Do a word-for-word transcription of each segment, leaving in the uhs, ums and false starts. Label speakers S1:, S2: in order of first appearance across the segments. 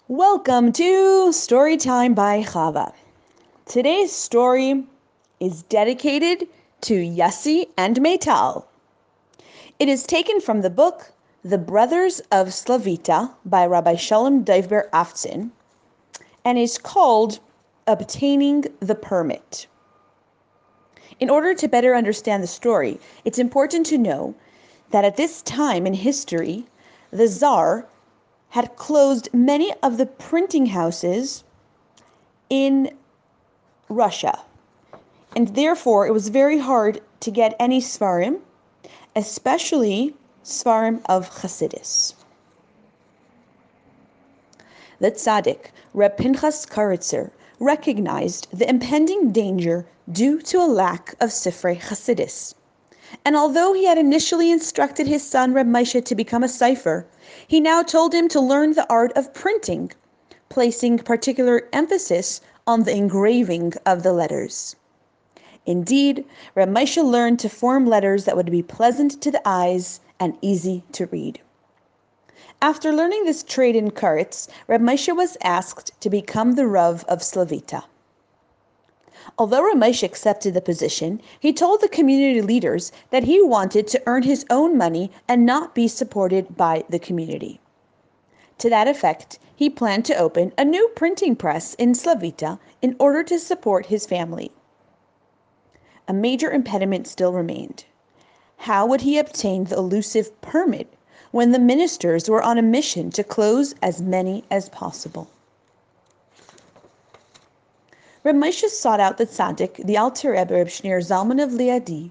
S1: Welcome to Storytime by Chava. Today's story is dedicated to Yassi and Meital. It is taken from the book The Brothers of Slavita by Rabbi Shalom Dovber Aftzin and is called Obtaining the Permit. In order to better understand the story, it's important to know that at this time in history, the Tsar had closed many of the printing houses in Russia, and therefore it was very hard to get any Svarim, especially Svarim of Chassidus. The Tzaddik, Reb Pinchas Karitzer, recognized the impending danger due to a lack of Sifrei Chassidus. And although he had initially instructed his son Reb Moshe to become a cipher, he now told him to learn the art of printing, placing particular emphasis on the engraving of the letters. Indeed, Reb Moshe learned to form letters that would be pleasant to the eyes and easy to read. After learning this trade in Karitz, Reb Moshe was asked to become the Rav of Slavita. Although Reb Moshe accepted the position, he told the community leaders that he wanted to earn his own money and not be supported by the community. To that effect, he planned to open a new printing press in Slavita in order to support his family. A major impediment still remained. How would he obtain the elusive permit when the ministers were on a mission to close as many as possible? Reb Moshe sought out the tzaddik, the Alter Rebbe Reb Shneur Zalman of Liadi.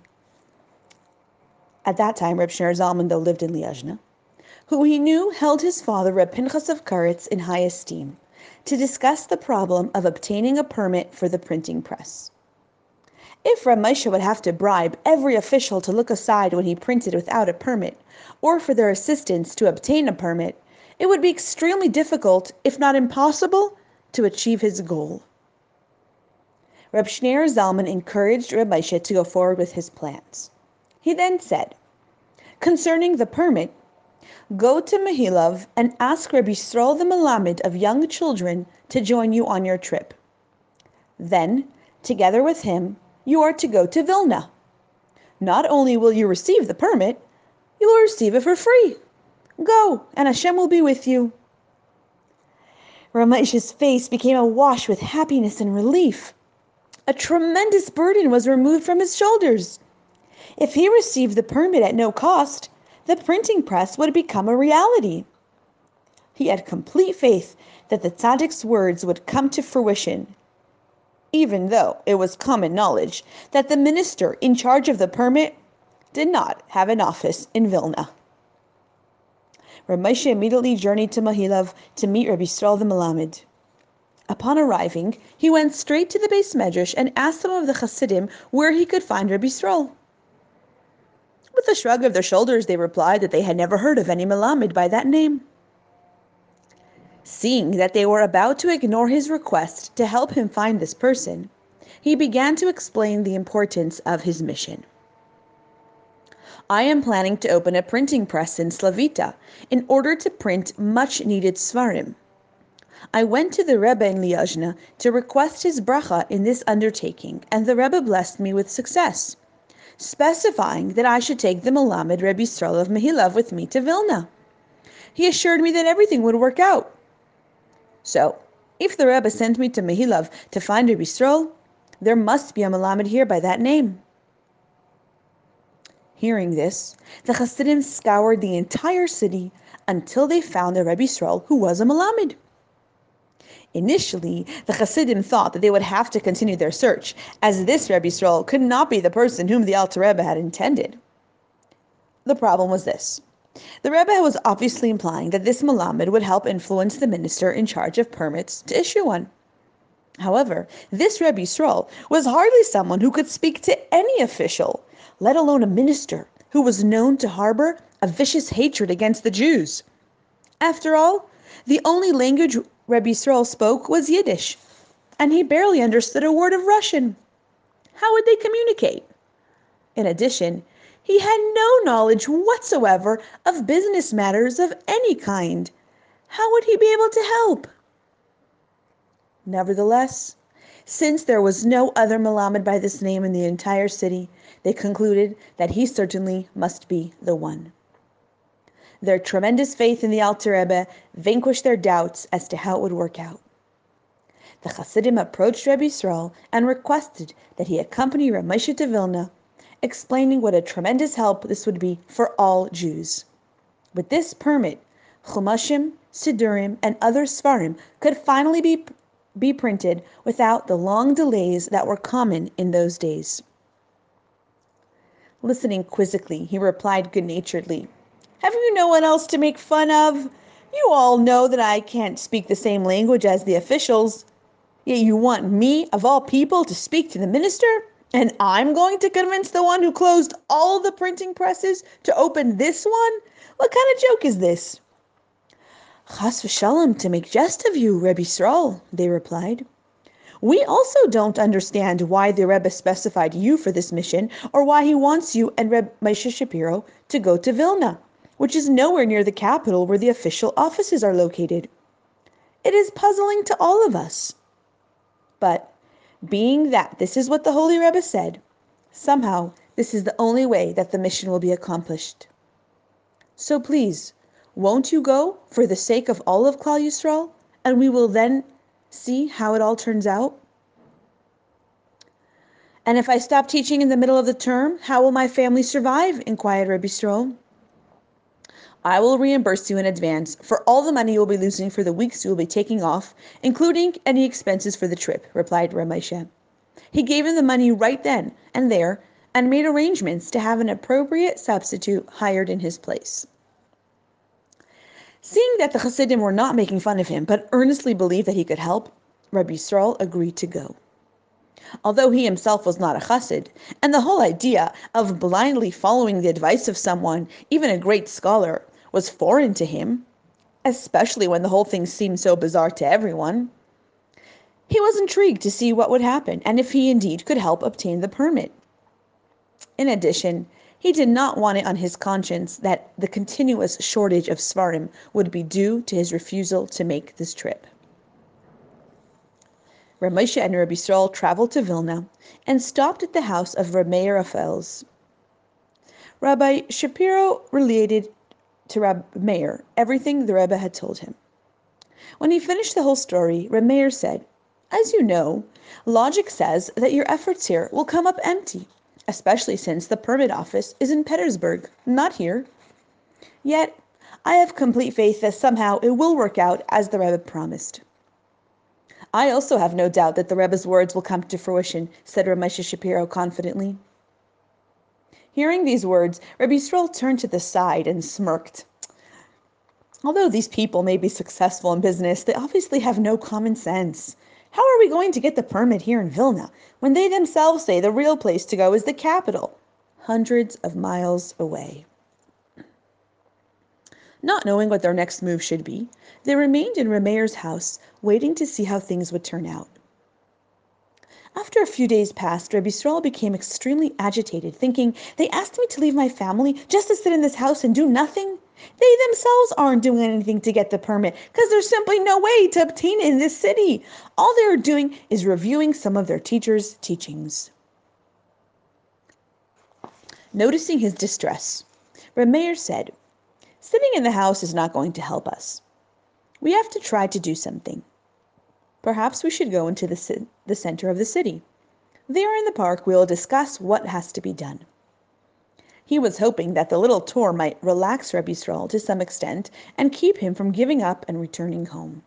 S1: At that time, Reb Shneur Zalman, though, lived in Liozna, who he knew held his father, Reb Pinchas of Karitz, in high esteem, to discuss the problem of obtaining a permit for the printing press. If Reb Moshe would have to bribe every official to look aside when he printed without a permit, or for their assistance to obtain a permit, it would be extremely difficult, if not impossible, to achieve his goal. Reb Shneur Zalman encouraged Reb Moshe to go forward with his plans. He then said, "Concerning the permit, go to Mehilov and ask Rabbi Yisrael the Melamed of young children to join you on your trip. Then, together with him, you are to go to Vilna. Not only will you receive the permit, you will receive it for free. Go, and Hashem will be with you." Reb Moshe's face became awash with happiness and relief. A tremendous burden was removed from his shoulders. If he received the permit at no cost, the printing press would become a reality. He had complete faith that the tzaddik's words would come to fruition, even though it was common knowledge that the minister in charge of the permit did not have an office in Vilna. Reb Moshe immediately journeyed to Mehilov to meet Rabbi Yisrael the Melamed. Upon arriving, he went straight to the Beis Medrash and asked some of the Chassidim where he could find Rabbi Yisrael. With a shrug of their shoulders, they replied that they had never heard of any Melamed by that name. Seeing that they were about to ignore his request to help him find this person, he began to explain the importance of his mission. "I am planning to open a printing press in Slavita in order to print much-needed Svarim. I went to the Rebbe in Liozna to request his bracha in this undertaking, and the Rebbe blessed me with success, specifying that I should take the Melamed Rebbe Yisrael of Mehilov with me to Vilna. He assured me that everything would work out. So, if the Rebbe sent me to Mehilov to find Rebbe Yisrael, there must be a Melamed here by that name." Hearing this, the Chassidim scoured the entire city until they found a Rebbe Yisrael who was a Melamed. Initially, the Chassidim thought that they would have to continue their search, as this Rebbe Yisrael could not be the person whom the Alter Rebbe had intended. The problem was this. The Rebbe was obviously implying that this Melamed would help influence the minister in charge of permits to issue one. However, this Rebbe Yisrael was hardly someone who could speak to any official, let alone a minister who was known to harbor a vicious hatred against the Jews. After all, the only language Rebbe Yisrael spoke was Yiddish, and he barely understood a word of Russian. How would they communicate? In addition, he had no knowledge whatsoever of business matters of any kind. How would he be able to help? Nevertheless, since there was no other Melamed by this name in the entire city, they concluded that he certainly must be the one. Their tremendous faith in the Alter Rebbe vanquished their doubts as to how it would work out. The Hasidim approached Rebbe Yisrael and requested that he accompany Reb Moshe to Vilna, explaining what a tremendous help this would be for all Jews. With this permit, Chumashim, Sidurim, and other Svarim could finally be, be printed without the long delays that were common in those days. Listening quizzically, he replied good-naturedly, "Have you no one else to make fun of? You all know that I can't speak the same language as the officials. Yet you want me, of all people, to speak to the minister? And I'm going to convince the one who closed all the printing presses to open this one? What kind of joke is this?" "Chas v'shalom, to make jest of you, Rebbe Yisrael," they replied. "We also don't understand why the Rebbe specified you for this mission, or why he wants you and Rebbe Moshe Shapiro to go to Vilna, which is nowhere near the capital where the official offices are located. It is puzzling to all of us. But being that this is what the Holy Rebbe said, somehow this is the only way that the mission will be accomplished. So please, won't you go for the sake of all of Klal Yisrael, and we will then see how it all turns out?" "And if I stop teaching in the middle of the term, how will my family survive?" inquired Rebbe Yisrael. "I will reimburse you in advance for all the money you will be losing for the weeks you will be taking off, including any expenses for the trip," replied Reb Moshe. He gave him the money right then and there and made arrangements to have an appropriate substitute hired in his place. Seeing that the Hasidim were not making fun of him, but earnestly believed that he could help, Rebbe Yisrael agreed to go. Although he himself was not a Chassid, and the whole idea of blindly following the advice of someone, even a great scholar, was foreign to him, especially when the whole thing seemed so bizarre to everyone, he was intrigued to see what would happen and if he indeed could help obtain the permit. In addition, he did not want it on his conscience that the continuous shortage of Svarim would be due to his refusal to make this trip. Reb Moshe and Rebbe Yisrael traveled to Vilna and stopped at the house of Reb Meir of Fels. Rabbi Shapiro related to Reb Meir everything the Rebbe had told him. When he finished the whole story, Reb Meir said, "As you know, logic says that your efforts here will come up empty, especially since the permit office is in Petersburg, not here. Yet, I have complete faith that somehow it will work out as the Rebbe promised." "I also have no doubt that the Rebbe's words will come to fruition," said Reb Moshe Shapiro confidently. Hearing these words, Rebbe Yisrael turned to the side and smirked. Although these people may be successful in business, they obviously have no common sense. How are we going to get the permit here in Vilna when they themselves say the real place to go is the capital, hundreds of miles away? Not knowing what their next move should be, they remained in Reb Meir's house, waiting to see how things would turn out. After a few days passed, Rebbe Yisrael became extremely agitated, thinking, "They asked me to leave my family just to sit in this house and do nothing? They themselves aren't doing anything to get the permit because there's simply no way to obtain it in this city. All they are doing is reviewing some of their teachers' teachings." Noticing his distress, Reb Meir said, "Sitting in the house is not going to help us. We have to try to do something. Perhaps we should go into the, the center of the city. There in the park we will discuss what has to be done." He was hoping that the little tour might relax Rebbe Yisrael to some extent and keep him from giving up and returning home.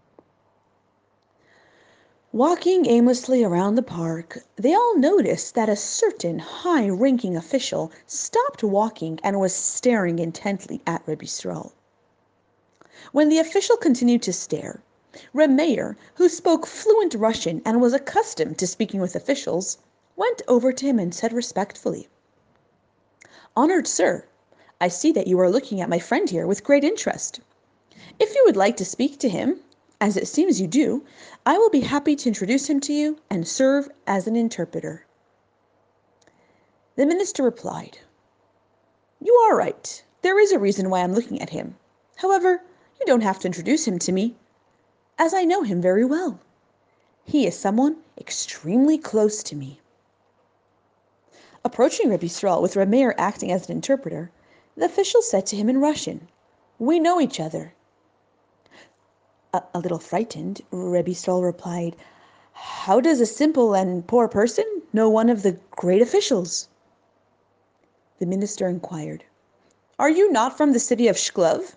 S1: Walking aimlessly around the park, they all noticed that a certain high-ranking official stopped walking and was staring intently at Rebbe Yisrael. When the official continued to stare, Reb Meir, who spoke fluent Russian and was accustomed to speaking with officials, went over to him and said respectfully, "Honored sir, I see that you are looking at my friend here with great interest. If you would like to speak to him, as it seems you do, I will be happy to introduce him to you and serve as an interpreter." The minister replied, "You are right. There is a reason why I'm looking at him. However, you don't have to introduce him to me, as I know him very well." He is someone extremely close to me." Approaching Rabbi Yisrael with Rameir acting as an interpreter, the official said to him in Russian, "We know each other." A, a little frightened, Rabbi Yisrael replied, "How does a simple and poor person know one of the great officials?" The minister inquired, "Are you not from the city of Shklov?"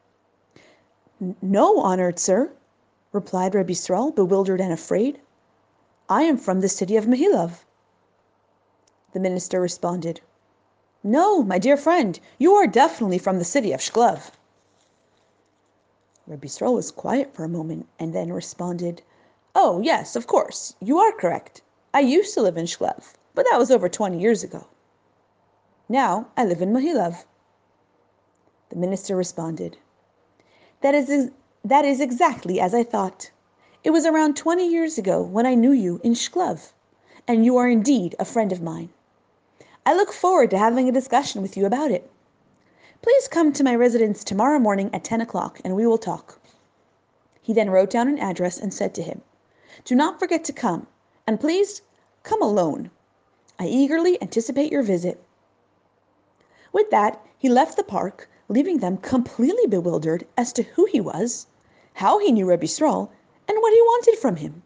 S1: "No, honored sir," replied Rabbi Yisrael, bewildered and afraid. "I am from the city of Mahilov." The minister responded, "No, my dear friend, you are definitely from the city of Shklov." Rabbi Yisrael was quiet for a moment and then responded, "Oh, yes, of course, you are correct. I used to live in Shklov, but that was over twenty years ago. Now I live in Mahilov." The minister responded, That is, that is exactly as I thought. It was around twenty years ago when I knew you in Shklov, and you are indeed a friend of mine. I look forward to having a discussion with you about it. Please come to my residence tomorrow morning at ten o'clock and we will talk." He then wrote down an address and said to him, "Do not forget to come, and please come alone. I eagerly anticipate your visit." With that, he left the park, leaving them completely bewildered as to who he was, how he knew Rabbi Yisrael, and what he wanted from him.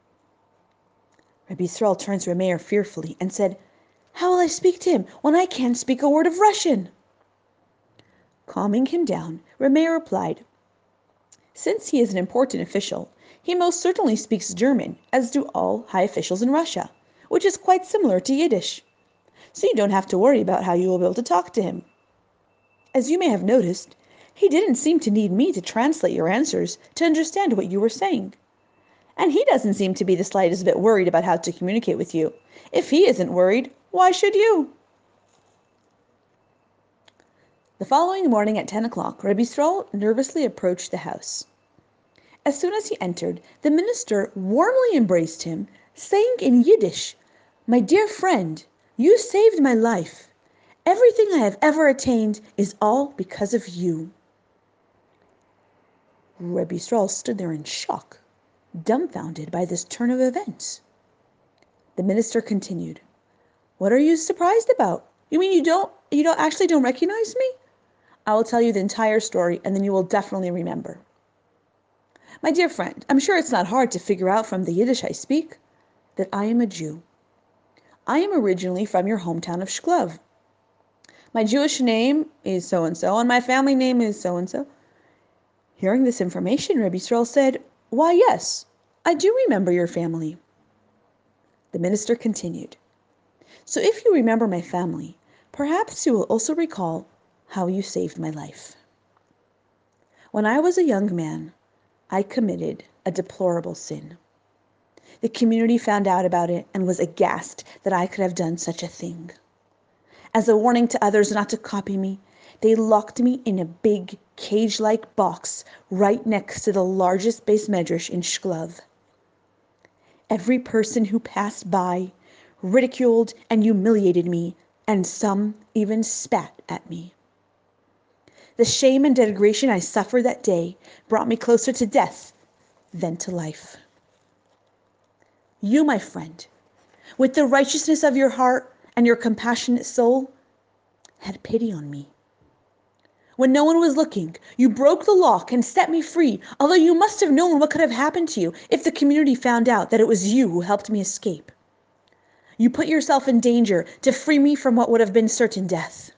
S1: Rabbi Yisrael turned to Rameir fearfully and said, "How will I speak to him when I can't speak a word of Russian?" Calming him down, Rameir replied, "Since he is an important official, he most certainly speaks German, as do all high officials in Russia, which is quite similar to Yiddish. So you don't have to worry about how you will be able to talk to him. As you may have noticed, he didn't seem to need me to translate your answers to understand what you were saying. And he doesn't seem to be the slightest bit worried about how to communicate with you. If he isn't worried, why should you?" The following morning at ten o'clock, Rabbi Yisrael nervously approached the house. As soon as he entered, the minister warmly embraced him, saying in Yiddish, "My dear friend, you saved my life. Everything I have ever attained is all because of you." Rabbi Yisrael stood there in shock, dumbfounded by this turn of events. The minister continued, "What are you surprised about? You mean you don't, you don't actually don't recognize me? I will tell you the entire story and then you will definitely remember. My dear friend, I'm sure it's not hard to figure out from the Yiddish I speak that I am a Jew. I am originally from your hometown of Shklov. My Jewish name is so-and-so and my family name is so-and-so." Hearing this information, Rabbi Yisrael said, "Why, yes, I do remember your family." The minister continued, "So if you remember my family, perhaps you will also recall how you saved my life. When I was a young man, I committed a deplorable sin. The community found out about it and was aghast that I could have done such a thing. As a warning to others not to copy me, they locked me in a big cage-like box right next to the largest beis medrash in Shklov. Every person who passed by ridiculed and humiliated me, and some even spat at me. The shame and degradation I suffered that day brought me closer to death than to life. You, my friend, with the righteousness of your heart and your compassionate soul, had pity on me. When no one was looking, you broke the lock and set me free, although you must have known what could have happened to you if the community found out that it was you who helped me escape. You put yourself in danger to free me from what would have been certain death.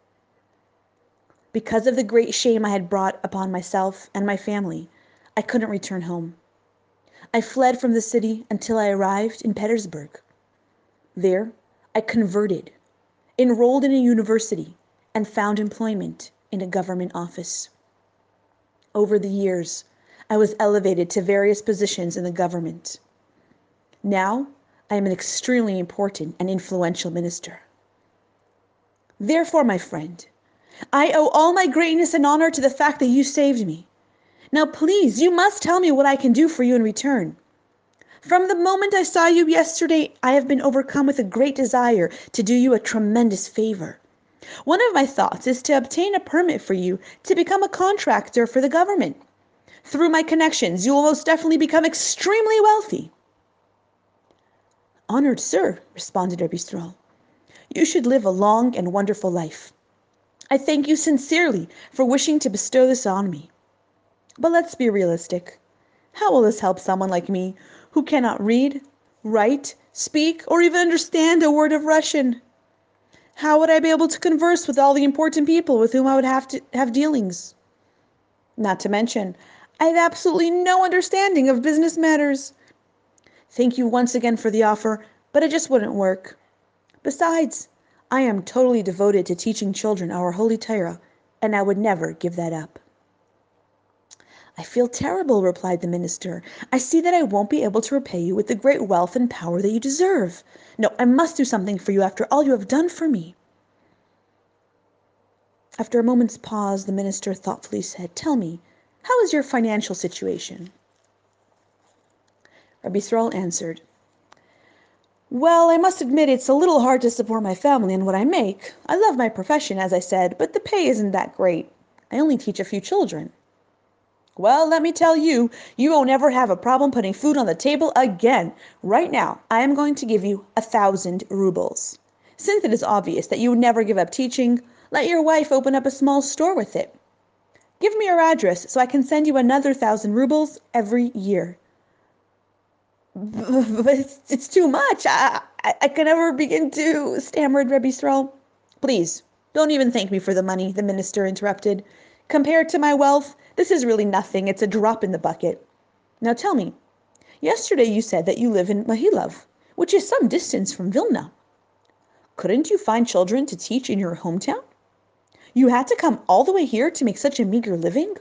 S1: Because of the great shame I had brought upon myself and my family, I couldn't return home. I fled from the city until I arrived in Petersburg. There, I converted, enrolled in a university, and found employment in a government office. Over the years, I was elevated to various positions in the government. Now, I am an extremely important and influential minister. Therefore, my friend, I owe all my greatness and honor to the fact that you saved me. Now, please, you must tell me what I can do for you in return. From the moment I saw you yesterday, I have been overcome with a great desire to do you a tremendous favor. One of my thoughts is to obtain a permit for you to become a contractor for the government. Through my connections, you will most definitely become extremely wealthy. "Honored sir," responded Rebbe Yisrael, "you should live a long and wonderful life. I thank you sincerely for wishing to bestow this on me. But let's be realistic. How will this help someone like me who cannot read, write, speak, or even understand a word of Russian? How would I be able to converse with all the important people with whom I would have to have dealings? Not to mention, I have absolutely no understanding of business matters. Thank you once again for the offer, but it just wouldn't work. Besides, I am totally devoted to teaching children our holy Torah, and I would never give that up." "I feel terrible," replied the minister. "I see that I won't be able to repay you with the great wealth and power that you deserve. No, I must do something for you after all you have done for me." After a moment's pause, the minister thoughtfully said, "Tell me, how is your financial situation?" Rebbe Yisrael answered, "Well, I must admit it's a little hard to support my family on what I make. I love my profession, as I said, but the pay isn't that great. I only teach a few children." "Well, let me tell you, you won't ever have a problem putting food on the table again. Right now, I am going to give you a thousand rubles. Since it is obvious that you would never give up teaching, let your wife open up a small store with it. Give me your address so I can send you another thousand rubles every year." "But it's, it's too much. I, I, I can never begin to," stammered Rebbe Yisrael. "Please, don't even thank me for the money," the minister interrupted. "Compared to my wealth, this is really nothing. It's a drop in the bucket. Now tell me, yesterday you said that you live in Mahilov, which is some distance from Vilna. Couldn't you find children to teach in your hometown? You had to come all the way here to make such a meager living?"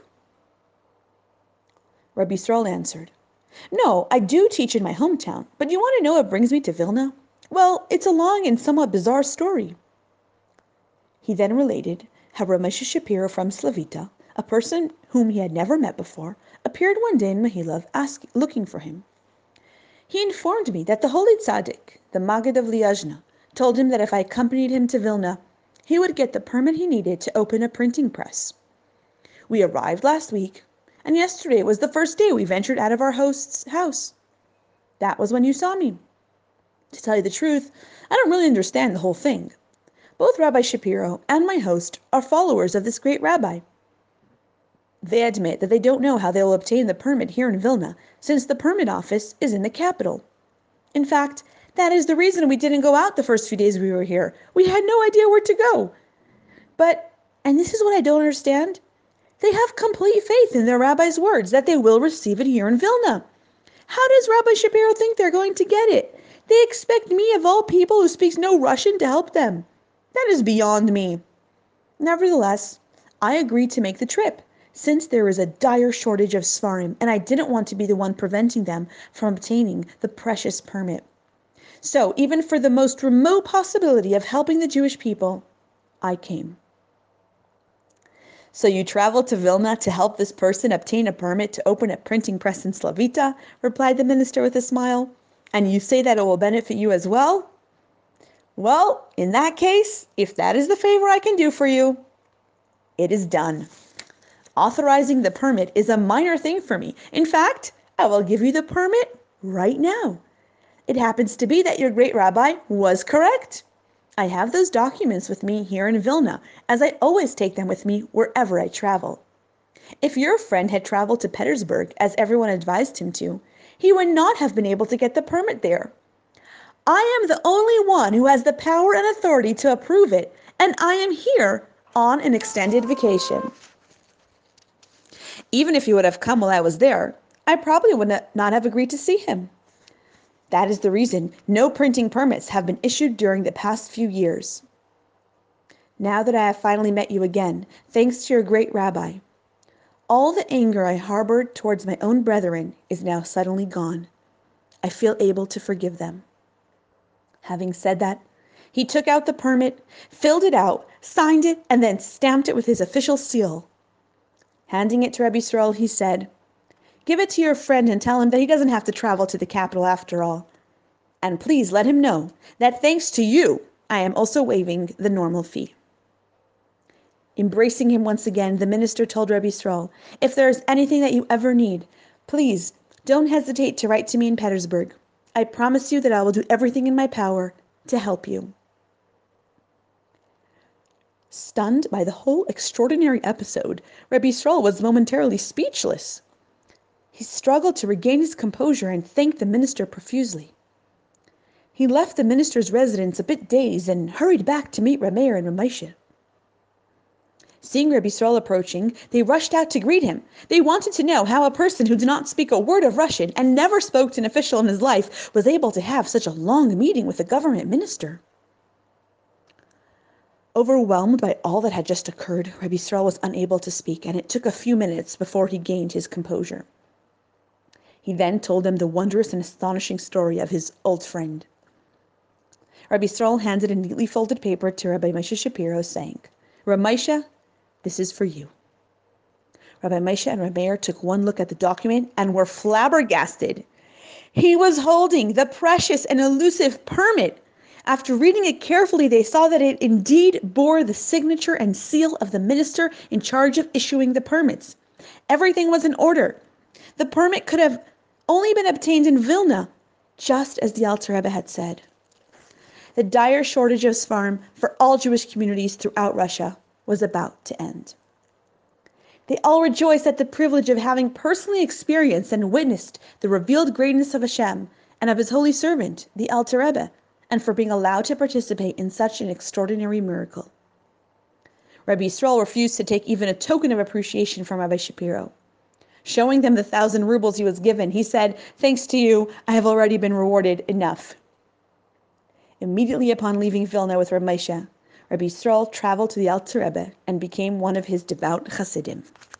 S1: Rebbe Yisrael answered, "No, I do teach in my hometown, but you want to know what brings me to Vilna? Well, it's a long and somewhat bizarre story." He then related how Ramesh Shapiro from Slavita, a person whom he had never met before, appeared one day in Mahilov ask, looking for him. He informed me that the Holy Tzaddik, the Maggid of Liazhna, told him that if I accompanied him to Vilna, he would get the permit he needed to open a printing press. We arrived last week, and yesterday was the first day we ventured out of our host's house. That was when you saw me. To tell you the truth, I don't really understand the whole thing. Both Rabbi Shapiro and my host are followers of this great rabbi. They admit that they don't know how they will obtain the permit here in Vilna, since the permit office is in the capital. In fact, that is the reason we didn't go out the first few days we were here. We had no idea where to go. But, and this is what I don't understand, they have complete faith in their rabbi's words that they will receive it here in Vilna. How does Rabbi Shapiro think they're going to get it? They expect me, of all people who speaks no Russian, to help them. That is beyond me. Nevertheless, I agreed to make the trip, since there is a dire shortage of Sfarim, and I didn't want to be the one preventing them from obtaining the precious permit. So, even for the most remote possibility of helping the Jewish people, I came. "So you traveled to Vilna to help this person obtain a permit to open a printing press in Slavita," replied the minister with a smile. "And you say that it will benefit you as well? Well, in that case, if that is the favor I can do for you, it is done. Authorizing the permit is a minor thing for me. In fact, I will give you the permit right now. It happens to be that your great rabbi was correct. I have those documents with me here in Vilna, as I always take them with me wherever I travel. If your friend had traveled to Petersburg, as everyone advised him to, he would not have been able to get the permit there. I am the only one who has the power and authority to approve it, and I am here on an extended vacation. Even if he would have come while I was there, I probably would not have agreed to see him. That is the reason no printing permits have been issued during the past few years. Now that I have finally met you again, thanks to your great rabbi, all the anger I harbored towards my own brethren is now suddenly gone. I feel able to forgive them." Having said that, he took out the permit, filled it out, signed it, and then stamped it with his official seal. Handing it to Rebbe Yisrael, he said, "Give it to your friend and tell him that he doesn't have to travel to the capital after all. And please let him know that thanks to you, I am also waiving the normal fee." Embracing him once again, the minister told Rebbe Yisrael, "If there is anything that you ever need, please don't hesitate to write to me in Petersburg. I promise you that I will do everything in my power to help you." Stunned by the whole extraordinary episode, Rebbe Yisrael was momentarily speechless. He struggled to regain his composure and thanked the minister profusely. He left the minister's residence a bit dazed and hurried back to meet Reb Meir and Reb Moshe. Seeing Rebbe Yisrael approaching, they rushed out to greet him. They wanted to know how a person who did not speak a word of Russian and never spoke to an official in his life was able to have such a long meeting with a government minister. Overwhelmed by all that had just occurred, Rebbe Yisrael was unable to speak, and it took a few minutes before he gained his composure. He then told them the wondrous and astonishing story of his old friend. Rebbe Yisrael handed a neatly folded paper to Rabbi Moshe Shapiro, saying, "Rabbi Moshe, this is for you." Rabbi Moshe and Reb Meir took one look at the document and were flabbergasted. He was holding the precious and elusive permit. After reading it carefully, they saw that it indeed bore the signature and seal of the minister in charge of issuing the permits. Everything was in order. The permit could have only been obtained in Vilna, just as the Alter Rebbe had said. The dire shortage of Sfarim for all Jewish communities throughout Russia was about to end. They all rejoiced at the privilege of having personally experienced and witnessed the revealed greatness of Hashem and of his holy servant, the Alter Rebbe, and for being allowed to participate in such an extraordinary miracle. Rebbe Yisrael refused to take even a token of appreciation from Rabbi Shapiro. Showing them the thousand rubles he was given, he said, "Thanks to you, I have already been rewarded enough." Immediately upon leaving Vilna with Reb Moshe, Rebbe Yisrael traveled to the Alter Rebbe and became one of his devout Hasidim.